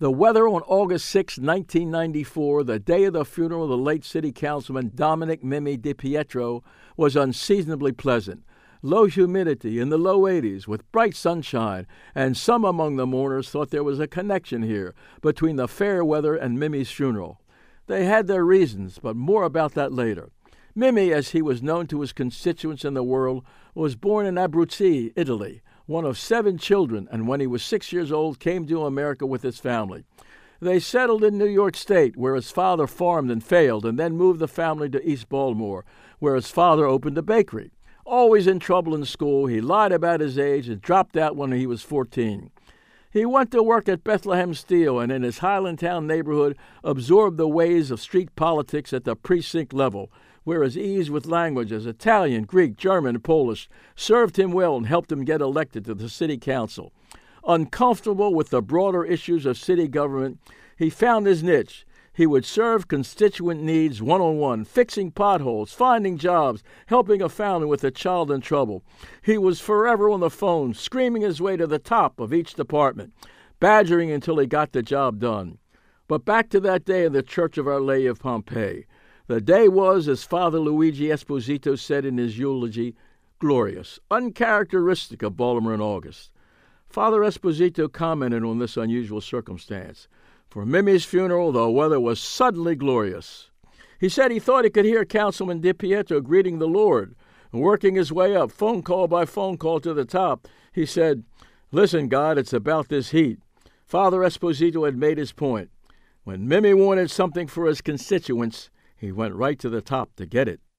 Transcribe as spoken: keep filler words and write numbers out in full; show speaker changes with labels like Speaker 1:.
Speaker 1: The weather on August sixth, nineteen ninety-four, the day of the funeral of the late city councilman Dominic Mimi DiPietro, was unseasonably pleasant. Low humidity in the low eighties with bright sunshine, and some among the mourners thought there was a connection here between the fair weather and Mimi's funeral. They had their reasons, but more about that later. Mimi, as he was known to his constituents in the world, was born in Abruzzi, Italy, one of seven children, and when he was six years old came to America with his family. They settled in New York State, where his father farmed and failed, and then moved the family to East Baltimore, where his father opened a bakery. Always in trouble in school, he lied about his age and dropped out when he was fourteen. He went to work at Bethlehem Steel and in his Highlandtown neighborhood absorbed the ways of street politics at the precinct level, where his ease with languages, Italian, Greek, German, and Polish, served him well and helped him get elected to the city council. Uncomfortable with the broader issues of city government, he found his niche. He would serve constituent needs one-on-one, fixing potholes, finding jobs, helping a family with a child in trouble. He was forever on the phone, screaming his way to the top of each department, badgering until he got the job done. But back to that day in the Church of Our Lady of Pompeii. The day was, as Father Luigi Esposito said in his eulogy, glorious, uncharacteristic of Baltimore in August. Father Esposito commented on this unusual circumstance. For Mimi's funeral, the weather was suddenly glorious. He said he thought he could hear Councilman DiPietro greeting the Lord, and working his way up, phone call by phone call to the top. He said, "Listen, God, it's about this heat." Father Esposito had made his point. When Mimi wanted something for his constituents, he went right to the top to get it.